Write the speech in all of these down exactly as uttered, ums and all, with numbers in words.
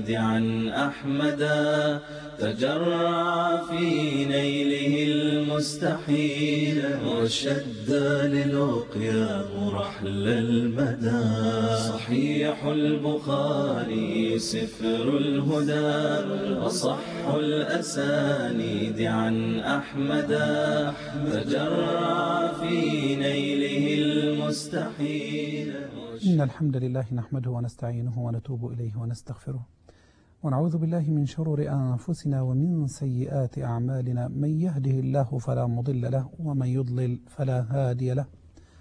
دعا أحمدا تجرع في نيله المستحيل وشد للقياه رحل المدى. صحيح البخاري سفر الهدى وصح الأسانيد عن أحمدا تجرع في نيله المستحيل. إن الحمد لله نحمده ونستعينه ونتوب إليه ونستغفره ونعوذ بالله من شرور أنفسنا ومن سيئات أعمالنا. من يهده الله فلا مضل له ومن يضلل فلا هادي له.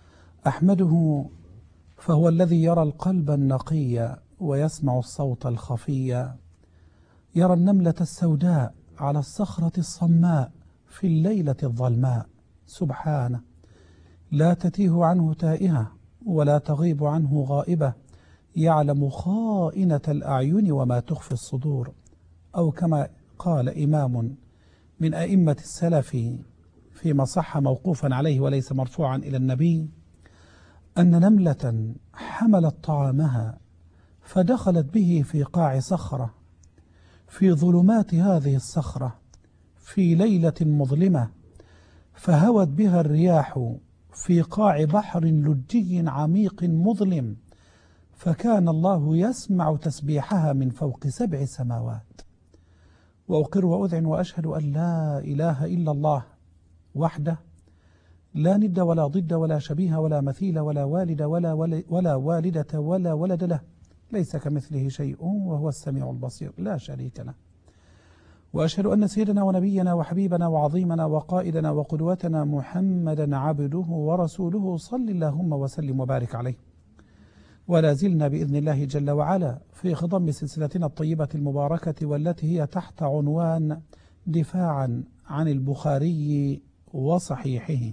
أحمده فهو الذي يرى القلب النقي ويسمع الصوت الخفي، يرى النملة السوداء على الصخرة الصماء في الليلة الظلماء. سبحانه لا تتيه عنه تائهة ولا تغيب عنه غائبة، يعلم خائنة الأعين وما تخفي الصدور. أو كما قال إمام من أئمة السلف فيما صح موقوفا عليه وليس مرفوعا إلى النبي، أن نملة حملت طعامها فدخلت به في قاع صخرة في ظلمات هذه الصخرة في ليلة مظلمة، فهوت بها الرياح في قاع بحر لجي عميق مظلم، فكان الله يسمع تسبيحها من فوق سبع سماوات. وأقر وأذعن وأشهد أن لا إله إلا الله وحده لا ند ولا ضد ولا شبيه ولا مثيل ولا والد ولا, ولا والدة ولا ولد له، ليس كمثله شيء وهو السميع البصير لا شريك له. وأشهد أن سيدنا ونبينا وحبيبنا وعظيمنا وقائدنا وقدوتنا محمدا عبده ورسوله صل اللهم وسلم وبارك عليه. ولا زلنا بإذن الله جل وعلا في خضم سلسلتنا الطيبة المباركة والتي هي تحت عنوان دفاعا عن البخاري وصحيحه.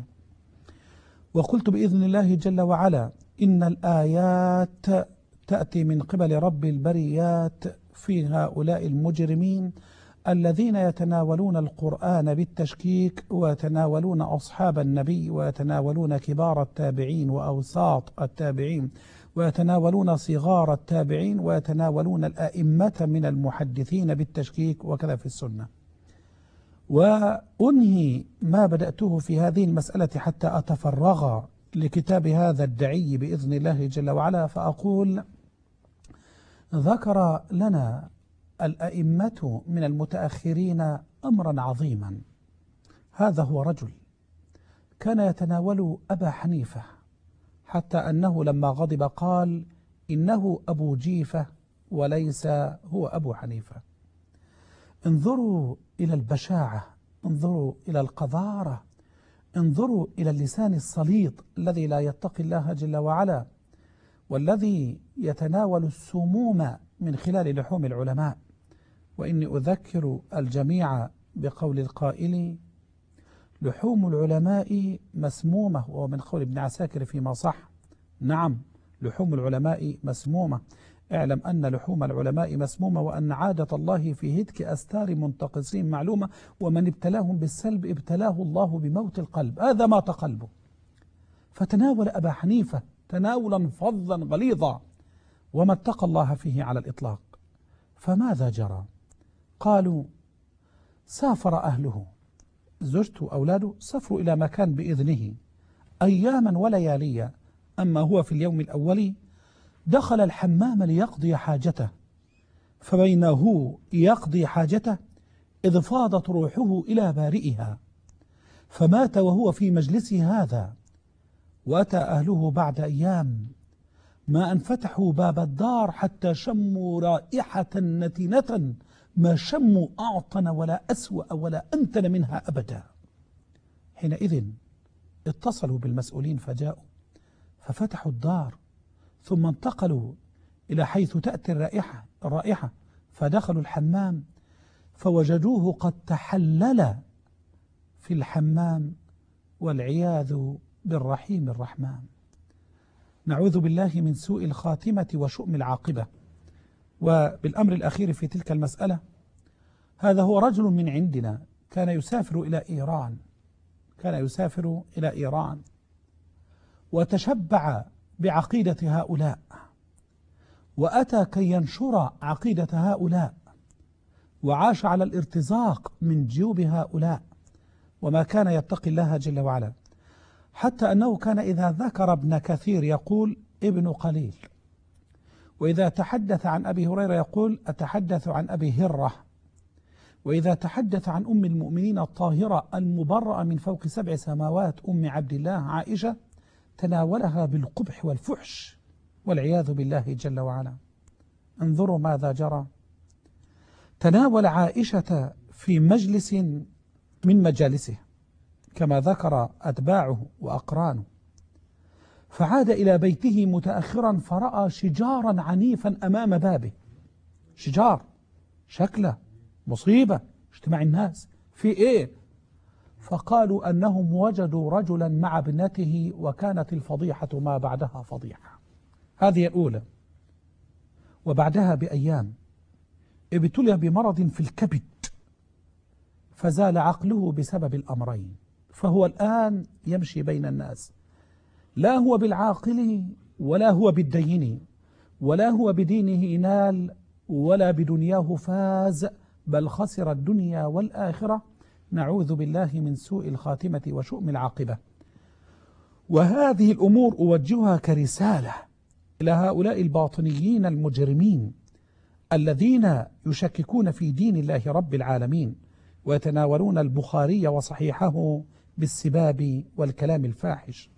وقلت بإذن الله جل وعلا إن الآيات تأتي من قبل رب البريات في هؤلاء المجرمين الذين يتناولون القرآن بالتشكيك ويتناولون أصحاب النبي ويتناولون كبار التابعين وأوساط التابعين ويتناولون صغار التابعين ويتناولون الأئمة من المحدثين بالتشكيك وكذا في السنة. وأنهي ما بدأته في هذه المسألة حتى أتفرغ لكتاب هذا الدعي بإذن الله جل وعلا، فأقول ذكر لنا الأئمة من المتأخرين أمرا عظيما. هذا هو رجل كان يتناول أبا حنيفة حتى أنه لما غضب قال إنه أبو جيفة وليس هو أبو حنيفة. انظروا إلى البشاعة، انظروا إلى القذارة، انظروا إلى اللسان السليط الذي لا يتقي الله جل وعلا والذي يتناول السموم من خلال لحوم العلماء. وإني أذكر الجميع بقول القائل لحوم العلماء مسمومة، وهو من قول ابن عساكر فيما صح. نعم لحوم العلماء مسمومة. اعلم أن لحوم العلماء مسمومة وأن عادة الله في هتك أستار منتقصين معلومة، ومن ابتلاهم بالسلب ابتلاه الله بموت القلب. هذا مات قلبه. فتناول أبا حنيفة تناولا فظا غليظا وما اتقى الله فيه على الإطلاق. فماذا جرى؟ قالوا سافر أهله، زوجته وأولاده سافروا إلى مكان بإذنه أياما ولياليا. أما هو في اليوم الأول دخل الحمام ليقضي حاجته، فبينه يقضي حاجته إذ فاضت روحه إلى بارئها فمات وهو في مجلسه هذا. وأتى أهله بعد أيام ما أن فتحوا باب الدار حتى شموا رائحة نتنة ما شموا أعطن ولا أسوأ ولا أنتن منها أبدا. حينئذ اتصلوا بالمسؤولين فجاءوا ففتحوا الدار، ثم انتقلوا إلى حيث تأتي الرائحة الرائحة فدخلوا الحمام فوجدوه قد تحلل في الحمام والعياذ بالرحيم الرحمن. نعوذ بالله من سوء الخاتمة وشؤم العاقبة. وبالأمر الأخير في تلك المسألة، هذا هو رجل من عندنا كان يسافر إلى إيران كان يسافر إلى إيران وتشبع بعقيدة هؤلاء وأتى كي ينشر عقيدة هؤلاء، وعاش على الارتزاق من جيوب هؤلاء، وما كان يتقي الله جل وعلا، حتى أنه كان إذا ذكر ابن كثير يقول ابن قليل، وإذا تحدث عن أبي هريرة يقول أتحدث عن أبي هرة، وإذا تحدث عن أم المؤمنين الطاهرة المبرأة من فوق سبع سماوات أم عبد الله عائشة تناولها بالقبح والفحش والعياذ بالله جل وعلا. انظروا ماذا جرى. تناول عائشة في مجلس من مجالسه كما ذكر أتباعه وأقرانه، فعاد إلى بيته متأخرا فرأى شجارا عنيفا أمام بابه. شجار شكله مصيبة، اجتماع الناس في إيه؟ فقالوا أنهم وجدوا رجلا مع ابنته، وكانت الفضيحة ما بعدها فضيحة. هذه الأولى. وبعدها بأيام ابتلي بمرض في الكبد فزال عقله بسبب الأمرين، فهو الآن يمشي بين الناس، لا هو بالعاقل ولا هو بالدين ولا هو بدينه نال ولا بدنياه فاز، بل خسر الدنيا والآخرة، نعوذ بالله من سوء الخاتمة وشؤم العاقبة. وهذه الأمور أوجهها كرسالة إلى هؤلاء الباطنيين المجرمين الذين يشككون في دين الله رب العالمين، ويتناولون البخاري وصحيحه بالسباب والكلام الفاحش.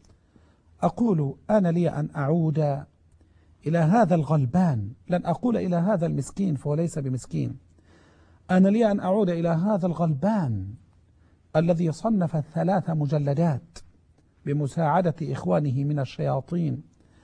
أقول أنا لي أن أعود إلى هذا الغلبان، لن أقول إلى هذا المسكين فهو ليس بمسكين، أنا لي أن أعود إلى هذا الغلبان الذي صنف ثلاث مجلدات بمساعدة إخوانه من الشياطين،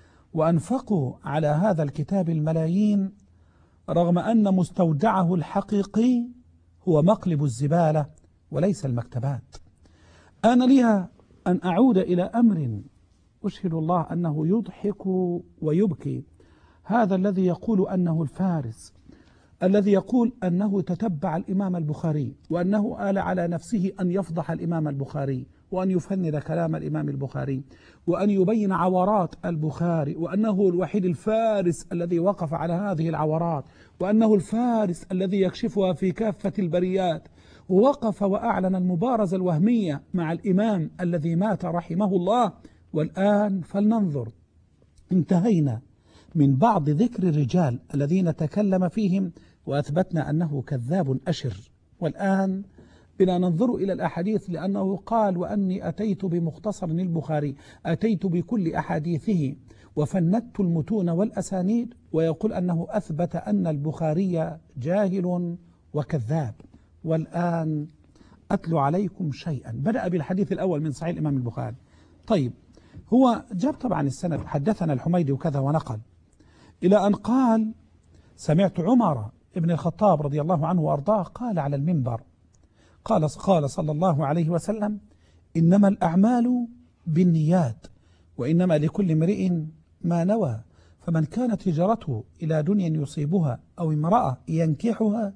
وأنفقوا على هذا الكتاب الملايين، رغم أن مستودعه الحقيقي هو مقلب الزبالة وليس المكتبات. أنا لي أن أعود إلى أمر أشهد الله أنه يضحك ويبكي. هذا الذي يقول أنه الفارس، الذي يقول أنه تتبع الإمام البخاري، وأنه آل على نفسه أن يفضح الإمام البخاري، وأن يفند كلام الإمام البخاري، وأن يبين عورات البخاري، وأنه الوحيد الفارس الذي وقف على هذه العورات، وأنه الفارس الذي يكشفها في كافة البريات، ووقف وأعلن المبارزة الوهمية مع الإمام الذي مات رحمه الله. والآن فلننظر، انتهينا من بعض ذكر الرجال الذين تكلم فيهم وأثبتنا أنه كذاب أشر، والآن بنا ننظر إلى الأحاديث، لأنه قال وأني أتيت بمختصر البخاري، أتيت بكل أحاديثه وفندت المتون والأسانيد، ويقول أنه أثبت أن البخاري جاهل وكذاب. والآن أتلو عليكم شيئا. بدأ بالحديث الأول من صحيح الإمام البخاري. طيب، هو جاب طبعا السند، حدثنا الحميدي وكذا ونقل إلى أن قال سمعت عمر ابن الخطاب رضي الله عنه وأرضاه قال على المنبر، قال قال صلى الله عليه وسلم إنما الأعمال بالنيات وإنما لكل امرئ ما نوى، فمن كانت هجرته إلى دنيا يصيبها أو امرأة ينكحها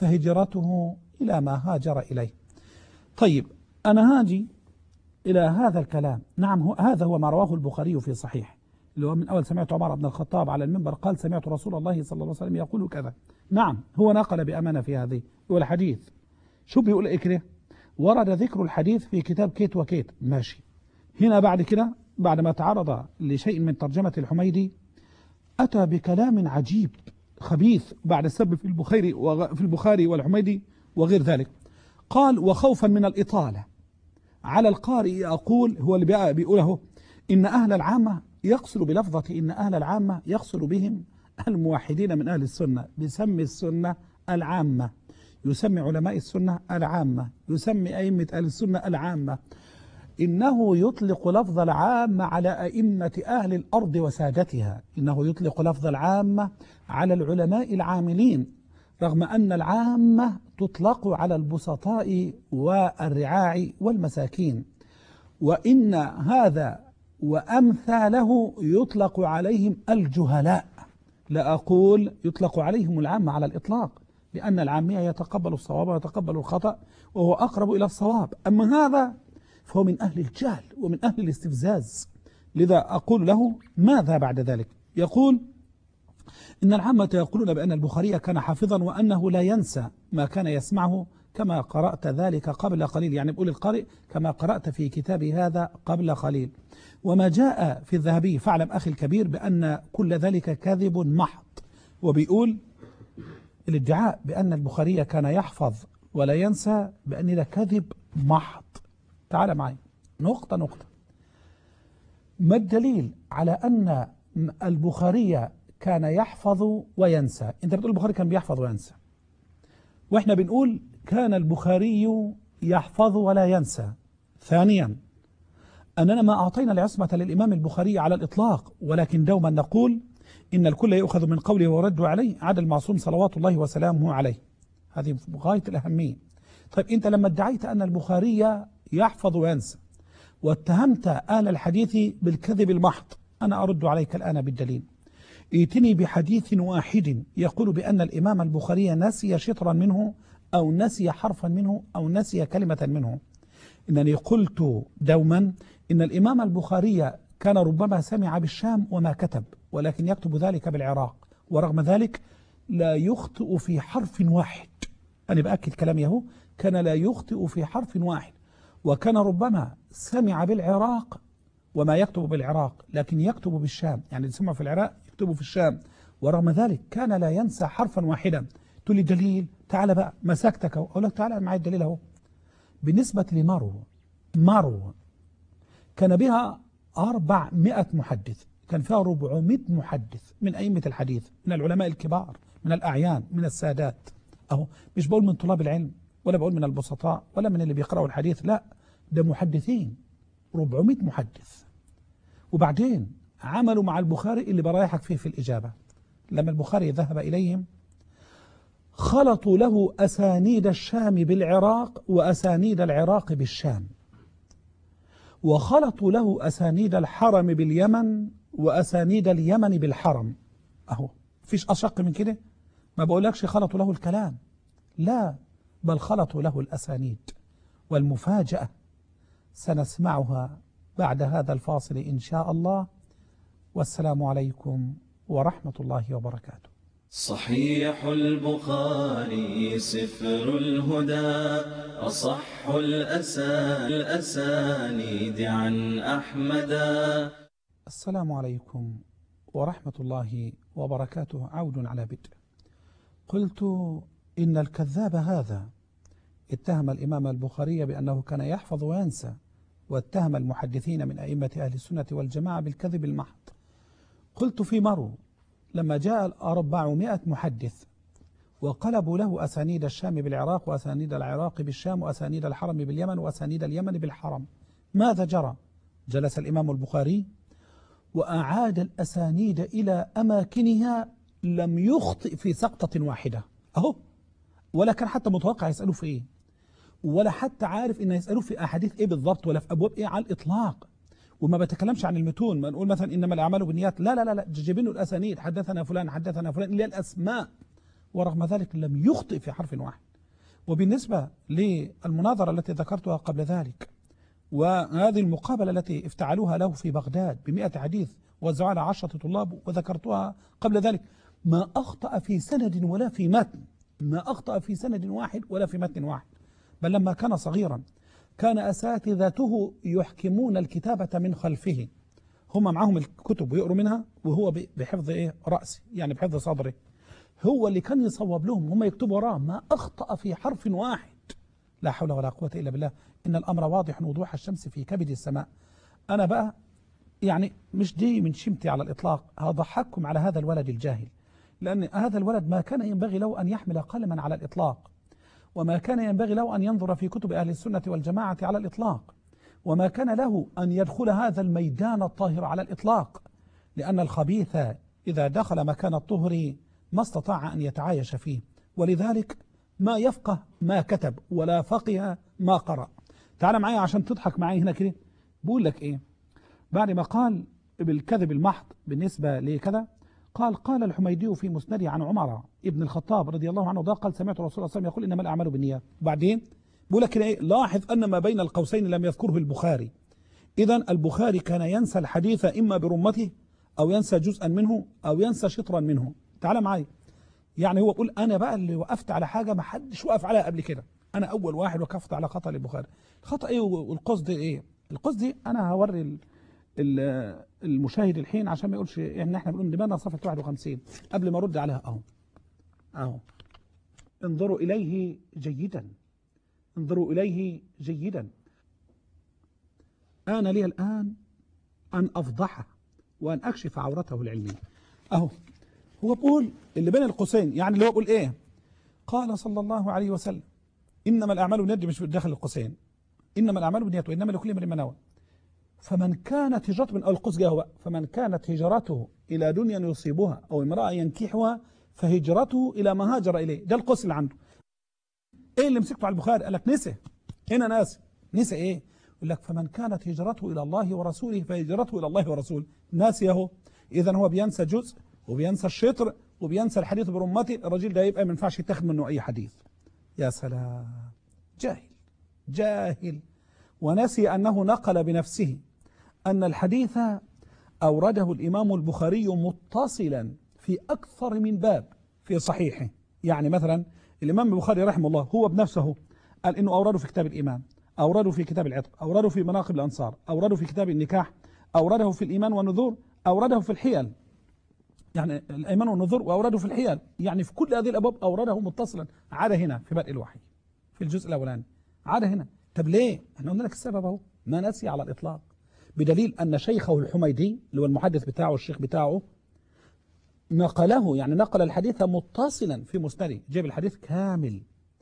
فهجرته إلى ما هاجر إليه. طيب، أنا هاجي إلى هذا الكلام. نعم، هو هذا هو ما رواه البخاري في صحيح، اللي هو من أول سمعت عمر بن الخطاب على المنبر قال سمعت رسول الله صلى الله عليه وسلم يقول كذا. نعم، هو نقل بأمانة في هذه والحديث. شو بيقول إكره؟ ورد ذكر الحديث في كتاب كيت وكيت، ماشي. هنا بعد كده بعد ما تعرض لشيء من ترجمة الحميدي أتى بكلام عجيب خبيث بعد السب في البخاري في البخاري والحميدي وغير ذلك. قال وخوفا من الإطالة على القارئ أقول، هو اللي بيقوله، إن أهل العامة يقصد بلفظة إن أهل العامة يقصد بهم الموحدين من أهل السنة، بيسمي السنة العامة، يسمي علماء السنة العامة، يسمي أئمة أهل السنة العامة. إنه يطلق لفظ العامة على أئمة أهل الأرض وسادتها، إنه يطلق لفظ العامة على العلماء العاملين، رغم أن العامة تطلق على البسطاء والرعاع والمساكين، وإن هذا وأمثاله يطلق عليهم الجهلاء. لا أقول يطلق عليهم العامة على الإطلاق، لأن العامية يتقبل الصواب ويتقبل الخطأ وهو أقرب إلى الصواب، أما هذا فهو من أهل الجهل ومن أهل الاستفزاز. لذا أقول له ماذا بعد ذلك؟ يقول إن العامة يقولون بأن البخاري كان حافظا وأنه لا ينسى ما كان يسمعه كما قرأت ذلك قبل قليل، يعني بقول القارئ كما قرأت في كتابي هذا قبل قليل. وما جاء في الذهبي فاعلم أخي الكبير بأن كل ذلك كذب محض. وبيقول الادعاء بأن البخاري كان يحفظ ولا ينسى بأن ده كذب محض. تعال معي نقطة نقطة. ما الدليل على أن البخاري كان يحفظ وينسى؟ أنت بتقول البخاري كان بيحفظ وينسى، وإحنا بنقول كان البخاري يحفظ ولا ينسى. ثانيا أننا ما أعطينا العصمة للإمام البخاري على الإطلاق، ولكن دوما نقول إن الكل يؤخذ من قوله ورد عليه عدا المعصوم صلوات الله وسلامه عليه. هذه غاية الأهمية. طيب أنت لما ادعيت أن البخاري يحفظ وينسى واتهمت أهل الحديث بالكذب المحض، أنا أرد عليك الآن بالدليل. ائتني بحديث واحد يقول بأن الإمام البخاري نسي شطرا منه أو نسي حرفا منه أو نسي كلمة منه. إنني قلت دوما إن الإمام البخاري كان ربما سمع بالشام وما كتب، ولكن يكتب ذلك بالعراق، ورغم ذلك لا يخطئ في حرف واحد. أنا بأكد كلامي اهو، كان لا يخطئ في حرف واحد، وكان ربما سمع بالعراق وما يكتب بالعراق لكن يكتب بالشام، يعني اللي سمع في العراق يكتب في الشام، ورغم ذلك كان لا ينسى حرفا واحدا. تقول لي دليل؟ تعال بقى مسكتك اهو. أقول لك تعال معي الدليل اهو. بالنسبة لمارو، مارو كان بها أربعمائة محدث، كان فيها أربعمائة محدث من أئمة الحديث، من العلماء الكبار، من الأعيان، من السادات. أهو مش بقول من طلاب العلم ولا بقول من البسطاء ولا من اللي بيقرأوا الحديث، لا ده محدثين، أربعمائة محدث. وبعدين عملوا مع البخاري اللي برايحك فيه في الإجابة. لما البخاري ذهب إليهم خلطوا له أسانيد الشام بالعراق وأسانيد العراق بالشام، وخلطوا له أسانيد الحرم باليمن وأسانيد اليمن بالحرم. أهو فيش أشق من كده. ما بقولكش خلطوا له الكلام، لا، بل خلطوا له الأسانيد. والمفاجأة سنسمعها بعد هذا الفاصل إن شاء الله. والسلام عليكم ورحمة الله وبركاته. صحيح البخاري سفر الهدى، أصح الأسانيد عن أحمد. السلام عليكم ورحمة الله وبركاته. عود على بدء. قلت إن الكذاب هذا اتهم الإمام البخاري بأنه كان يحفظ وينسى، واتهم المحدثين من أئمة أهل السنة والجماعة بالكذب المحض. قلت في مرو لما جاء أربعمائة محدث وقلبوا له أسانيد الشام بالعراق وأسانيد العراق بالشام وأسانيد الحرم باليمن وأسانيد اليمن بالحرم، ماذا جرى؟ جلس الإمام البخاري وأعاد الأسانيد إلى أماكنها، لم يخطئ في سقطة واحدة أهو، ولا كان حتى متوقع يسألوا في إيه، ولا حتى عارف إن يسألوا في أحاديث إيه بالضبط ولا في أبواب إيه على الإطلاق. وما بتكلمش عن المتون، ما نقول مثلا إنما الأعمال بالنيات، لا لا لا لا، جايبين الأسانيد، حدثنا فلان حدثنا فلان اللي الأسماء، ورغم ذلك لم يخطئ في حرف واحد. وبالنسبة للمناظرة التي ذكرتها قبل ذلك وهذه المقابلة التي افتعلوها له في بغداد بمئة حديث وزعوا على عشرة طلاب وذكرتها قبل ذلك، ما أخطأ في سند ولا في متن، ما أخطأ في سند واحد ولا في متن واحد. بل لما كان صغيرا كان أساتذته يحكمون الكتابة من خلفه، هم معهم الكتب ويقروا منها وهو بحفظ إيه رأسه، يعني بحفظ صدره، هو اللي كان يصوب لهم، هم يكتبوا وراه، ما أخطأ في حرف واحد. لا حول ولا قوة إلا بالله. إن الأمر واضح وضوح الشمس في كبد السماء. أنا بقى يعني مش دي من شمتي على الإطلاق، هضحككم على هذا الولد الجاهل، لأن هذا الولد ما كان ينبغي له أن يحمل قلما على الإطلاق، وما كان ينبغي له أن ينظر في كتب أهل السنة والجماعة على الإطلاق، وما كان له أن يدخل هذا الميدان الطاهر على الإطلاق، لأن الخبيث إذا دخل مكان الطهر ما استطاع أن يتعايش فيه، ولذلك ما يفقه ما كتب ولا فقه ما قرأ. تعال معي عشان تضحك معي هنا كده. بقول لك إيه بعد ما قال بالكذب المحض بالنسبة لكذا، قال قال الحميدي في مسنده عن عمر ابن الخطاب رضي الله عنه، قال سمعت رسول الله صلى الله عليه وسلم يقول إنما الأعمال بالنيات. وبعدين بقول لك إيه، لاحظ أن ما بين القوسين لم يذكره البخاري. إذن البخاري كان ينسى الحديث إما برمته أو ينسى جزءا منه أو ينسى شطرا منه. تعال معايا. يعني هو بيقول أنا بقى اللي وقفت على حاجة ما حدش وقف عليها قبل كده، أنا أول واحد وقفت على خطأ للبخاري. الخطأ إيه والقصد إيه؟ القصد دي أنا هوري المشاهد الحين عشان ما يقولش إن إحنا بنقول دماغنا صفحة واحد وخمسين قبل ما أرد عليها. أهو أهو انظروا إليه جيدا، انظروا إليه جيدا. آن لي الآن أن أفضحه وأن أكشف عورته العلمية. أهو هو بقول اللي بين القوسين، يعني اللي هو بقول إيه؟ قال صلى الله عليه وسلم إنما الأعمال بالنيات، مش داخل القوسين، إنما الأعمال بالنيات وإنما لكل امرئ ما نوى. فمن كانت هجرته من أول القوس جاء هو، فمن كانت هجرته إلى دنيا يصيبها أو امرأة ينكحها فهجرته إلى ما هاجر إليه. ده القوس اللي عنده. إيه اللي مسكته على البخاري؟ قال لك نسي، هنا ناسي. نسي إيه؟ يقول لك فمن كانت هجرته إلى الله ورسوله فهجرته إلى الله ورسوله. ناسي أهو. إذا هو بينسى جزء وبينسى الشطر وبينسى الحديث برمته. الرجل ده يبقى ما ينفعش يتاخد منه أي حديث. يا سلام، جاهل جاهل. ونسي أنه نقل بنفسه أن الحديث أورده الإمام البخاري متصلا في أكثر من باب في صحيحه. يعني مثلا الإمام البخاري رحمه الله هو بنفسه قال إنه أورده في كتاب الإيمان، أورده في كتاب العتق، أورده في مناقب الأنصار، أورده في كتاب النكاح، أورده في الإيمان والنذور، أورده في الحيل، يعني الإيمان والنذور، وأورده في الحيل. يعني في كل هذه الأبواب أورده متصلا، عاد هنا في بدء الوحي في الجزء الأولاني، عاد هنا. طب ليه؟ احنا قلنا لك السبب اهو، ما نسي على الإطلاق، بدليل أن شيخه الحميدي اللي هو المحدث بتاعه الشيخ بتاعه نقله، يعني نقل الحديث متصلا في مسنده، جايب الحديث كامل.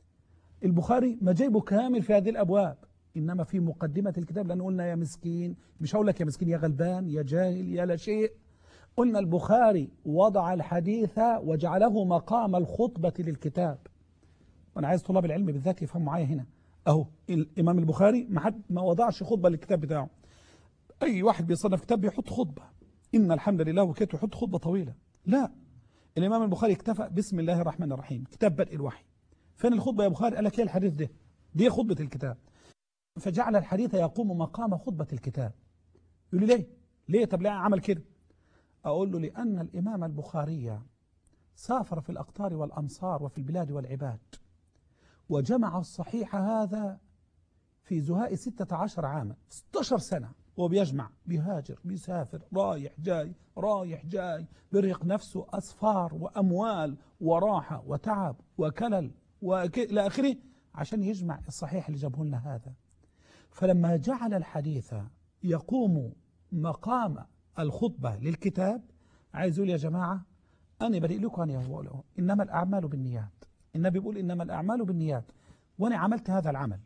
البخاري ما جايبه كامل في هذه الأبواب، إنما في مقدمة الكتاب، لأن قلنا يا مسكين، مش هقول لك يا مسكين يا غلبان يا جاهل يا لا شيء، قلنا البخاري وضع الحديث وجعله مقام الخطبة للكتاب. وأنا عايز طلاب العلم بالذات يفهموا معايا هنا أهو. الإمام البخاري ما حد ما وضعش خطبة للكتاب بتاعه. أي واحد بيصنف كتاب بيحط خطبة، إن الحمد لله وكيت يحط خطبة طويلة. لا، الإمام البخاري اكتفى بسم الله الرحمن الرحيم، كتاب بدء الوحي. فين الخطبة يا بخاري؟ قال لك ايه الحديث ده؟ دي خطبة الكتاب. فجعل الحديث يقوم مقام خطبة الكتاب. يقول لي ليه؟ ليه؟ طب ليه عمل كده؟ أقول له لأن الإمام البخاري سافر في الأقطار والأمصار وفي البلاد والعباد، وجمع الصحيح هذا في زهاء ستة عشر عاما، ستة عشر سنة هو بيجمع، بيهاجر، بيسافر، رايح جاي رايح جاي، برهق نفسه أسفار وأموال وراحة وتعب وكلل وإلى آخره عشان يجمع الصحيح اللي جابه لنا هذا. فلما جعل الحديث يقوم مقام الخطبة للكتاب، عايز يقول يا جماعة أنا بريء لكم أن يقولوا إنما الأعمال بالنيات. النبي بيقول إنما الأعمال بالنيات، وأنا عملت هذا العمل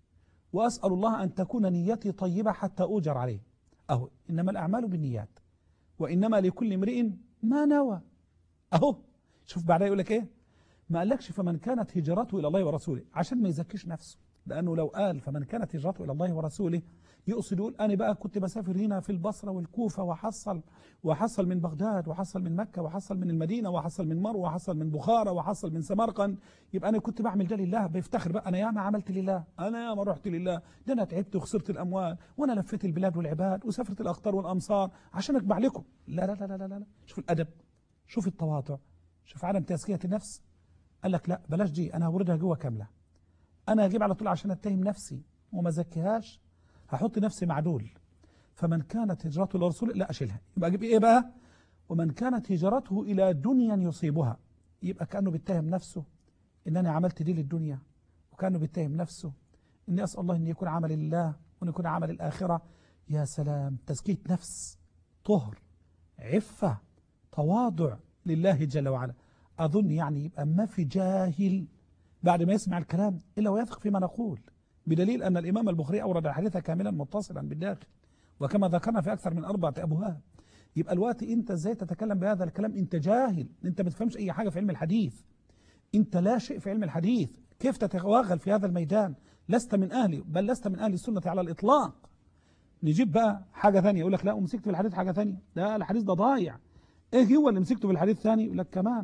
وأسأل الله أن تكون نيتي طيبة حتى أوجر عليه. أهو إنما الأعمال بالنيات وإنما لكل امرئ ما نوى. أهو شوف بعدها يقول لك إيه؟ ما قالكش فمن كانت هجرته إلى الله ورسوله عشان ما يزكيش نفسه، لأنه لو قال فمن كانت هجرته إلى الله ورسوله يقصد يقول أنا بقى كنت بسافر هنا في البصرة والكوفة وحصل وحصل من بغداد وحصل من مكة وحصل من المدينة وحصل من مروة وحصل من بخارى وحصل من سمرقند، يبقى أنا كنت بعمل ده لله، بيفتخر بقى أنا ياما عملت لله، أنا ياما رحت لله، ده أنا تعبت وخسرت الأموال وأنا لفيت البلاد والعباد وسافرت الأقطار والأمصار عشان أجمع لكم. لا لا لا لا لا لا. شوف الأدب، شوف التواضع، شوف عدم تزكية النفس. قال لك لا بلاش دي، أنا هوردها جوه كاملة، أنا هجيب على طول عشان أتهم نفسي وما زكيهاش، هحط نفسي معدول. فمن كانت هجرته لرسول لا أشيلها، يبقى أجيب إيه بقى؟ ومن كانت هجرته إلى دنيا يصيبها، يبقى كأنه بيتهم نفسه إن أنا عملت دي للدنيا، وكأنه بيتهم نفسه إني أسأل الله إن يكون عمل لله وإن يكون عمل الآخرة. يا سلام، تزكية نفس، طهر، عفة، تواضع لله جل وعلا. أظن يعني يبقى ما في جاهل بعد ما يسمع الكلام إلا ويثق فيما نقول، بدليل أن الإمام البخاري أورد الحديث كاملا متصلا بالداخل، وكما ذكرنا في أكثر من أربعة أبواب. يبقى الوقت أنت إزاي تتكلم بهذا الكلام؟ أنت جاهل، أنت ما تفهمش أي حاجة في علم الحديث، أنت لا شيء في علم الحديث، كيف تتوغل في هذا الميدان؟ لست من أهله، بل لست من أهل السنة على الإطلاق. نجيب بقى حاجة ثانية يقول لك لا ومسكت في الحديث حاجة ثانية، لا الحديث ده ضايع. إيه هو اللي مسكته في الحديث الثاني؟ يقول لك كمان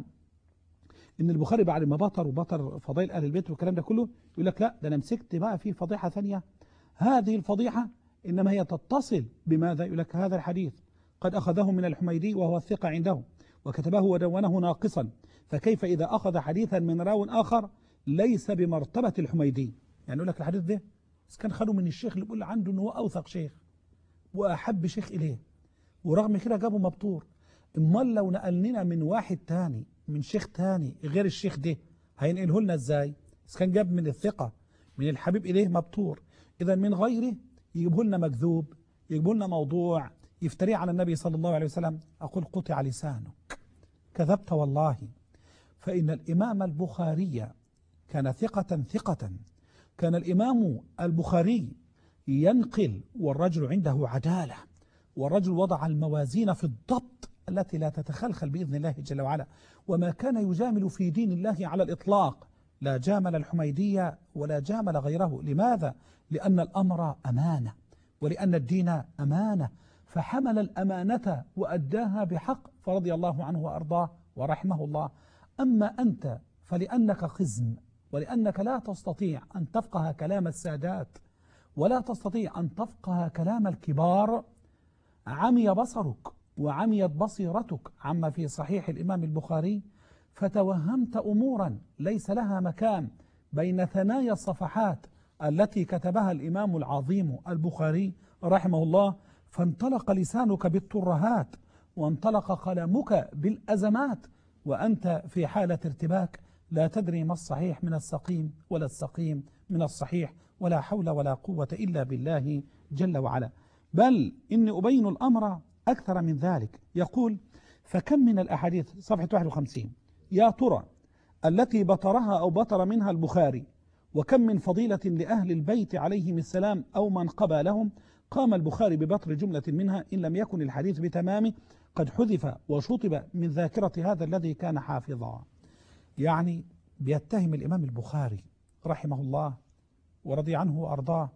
إن البخاري بعد ما بطر وبطر فضائل أهل البيت والكلام ده كله، يقول لك لا ده أنا مسكت بقى في فضيحة ثانية، هذه الفضيحة إنما هي تتصل بماذا؟ يقول لك هذا الحديث قد أخذه من الحميدي وهو الثقة عنده وكتبه ودونه ناقصا، فكيف إذا أخذ حديثا من راو آخر ليس بمرتبة الحميدي؟ يعني يقول لك الحديث ده كان خده من الشيخ اللي بيقول عنده أنه هو أوثق شيخ وأحب شيخ إليه، ورغم كده جابه مبطور. امال لو نقلنا من واحد تاني من شيخ تاني غير الشيخ ده هينقله لنا ازاي؟ إذا كان جاب من الثقة من الحبيب إليه مبطور، إذا من غيره يجيبه لنا مكذوب، يجيبه لنا موضوع يفتري على النبي صلى الله عليه وسلم. أقول قطع لسانك، كذبت والله. فإن الإمام البخاري كان ثقة ثقة، كان الإمام البخاري ينقل والرجل عنده عدالة، والرجل وضع الموازين في الضبط التي لا تتخلخل بإذن الله جل وعلا، وما كان يجامل في دين الله على الإطلاق، لا جامل الحميدية ولا جامل غيره. لماذا؟ لأن الأمر أمانة، ولأن الدين أمانة، فحمل الأمانة وأداها بحق، فرضي الله عنه وأرضاه ورحمه الله. أما أنت فلأنك خزم، ولأنك لا تستطيع أن تفقه كلام السادات، ولا تستطيع أن تفقه كلام الكبار، عمي بصرك وعميت بصيرتك عما في صحيح الإمام البخاري، فتوهمت أمورا ليس لها مكان بين ثنايا الصفحات التي كتبها الإمام العظيم البخاري رحمه الله، فانطلق لسانك بالترهات وانطلق قلمك بالأزمات، وأنت في حالة ارتباك لا تدري ما الصحيح من السقيم ولا السقيم من الصحيح، ولا حول ولا قوة إلا بالله جل وعلا. بل إني أبين الأمر أكثر من ذلك. يقول: فكم من الأحاديث، صفحة واحد وخمسين، يا ترى التي بطرها أو بطر منها البخاري، وكم من فضيلة لأهل البيت عليهم السلام أو من قبى لهم، قام البخاري ببطر جملة منها إن لم يكن الحديث بتمامه قد حذف وشطب من ذاكرة هذا الذي كان حافظا. يعني بيتهم الإمام البخاري رحمه الله ورضي عنه وأرضاه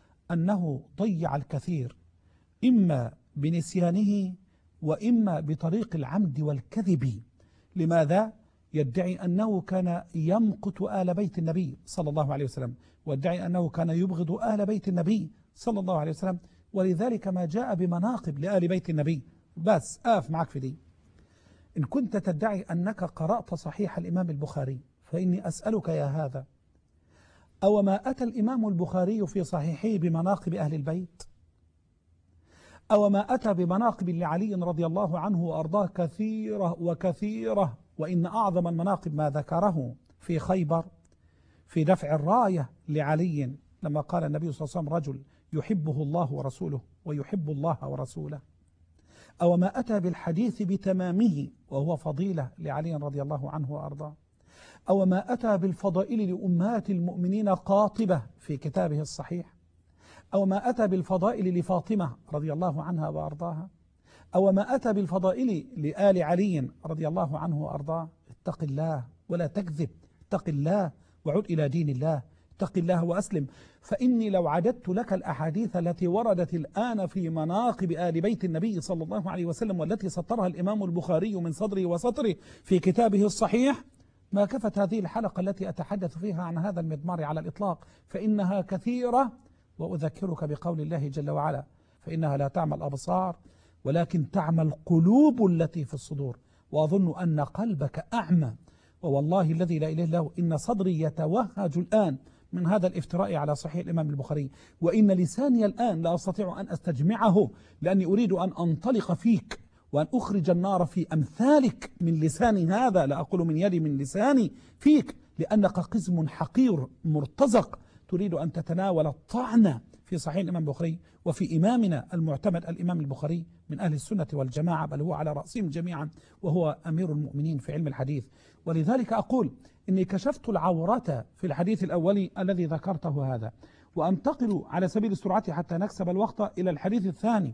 أنه ضيع الكثير، إما بنسيانه وإما بطريق العمد والكذب. لماذا؟ يدعي أنه كان يمقت آل بيت النبي صلى الله عليه وسلم، ويدعي أنه كان يبغض آل بيت النبي صلى الله عليه وسلم، ولذلك ما جاء بمناقب لآل بيت النبي. بس آف معك في دي. إن كنت تدعي أنك قرأت صحيح الإمام البخاري، فإني أسألك يا هذا، أو ما أتى الإمام البخاري في صحيحه بمناقب أهل البيت؟ أو ما أتى بمناقب لعلي رضي الله عنه وأرضاه كثيرة وكثيرة، وإن أعظم المناقب ما ذكره في خيبر في دفع الراية لعلي، لما قال النبي صلى الله عليه وسلم: رجل يحبه الله ورسوله ويحب الله ورسوله. أو ما أتى بالحديث بتمامه وهو فضيلة لعلي رضي الله عنه وأرضاه. أو ما أتى بالفضائل لأمهات المؤمنين قاطبة في كتابه الصحيح. أو ما أتى بالفضائل لفاطمة رضي الله عنها وأرضاها. أو ما أتى بالفضائل لآل علي رضي الله عنه وأرضاه. اتق الله ولا تكذب، اتق الله وعد إلى دين الله، اتق الله وأسلم. فإني لو عددت لك الأحاديث التي وردت الآن في مناقب آل بيت النبي صلى الله عليه وسلم، والتي سطرها الإمام البخاري من صدره وسطره في كتابه الصحيح، ما كفت هذه الحلقة التي أتحدث فيها عن هذا المضمار على الإطلاق، فإنها كثيرة. وأذكرك بقول الله جل وعلا: فإنها لا تعمى الأبصار ولكن تعمى القلوب التي في الصدور. وأظن أن قلبك أعمى، ووالله الذي لا إله إلا هو إن صدري يتوهج الآن من هذا الافتراء على صحيح الإمام البخاري، وإن لساني الآن لا أستطيع أن أستجمعه، لأني أريد أن أنطلق فيك وأن أخرج النار في أمثالك من لساني هذا، لا أقول من يدي، من لساني فيك، لأنك قزم حقير مرتزق تريد أن تتناول الطعن في صحيح الإمام البخاري وفي إمامنا المعتمد الإمام البخاري من أهل السنة والجماعة، بل هو على رأسهم جميعا، وهو أمير المؤمنين في علم الحديث. ولذلك أقول إني كشفت العورة في الحديث الأولي الذي ذكرته هذا، وأنتقل على سبيل السرعة حتى نكسب الوقت إلى الحديث الثاني.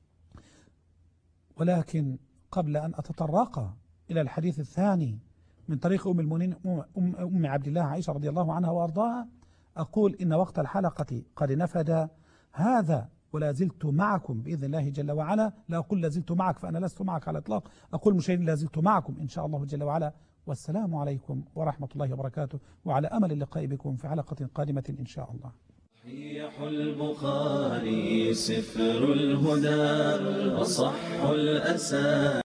ولكن قبل أن أتطرق إلى الحديث الثاني من طريق أم المؤمنين أم, أم عبد الله عائشة رضي الله عنها وأرضاها، أقول إن وقت الحلقة قد نفد هذا، ولا زلت معكم بإذن الله جل وعلا. لا أقول لا زلت معك فأنا لست معك على الإطلاق، أقول مشاهدين لا زلت معكم إن شاء الله جل وعلا. والسلام عليكم ورحمة الله وبركاته، وعلى أمل اللقاء بكم في حلقة قادمة إن شاء الله. صحيح البخاري سفر الهدى أصح الأسانيد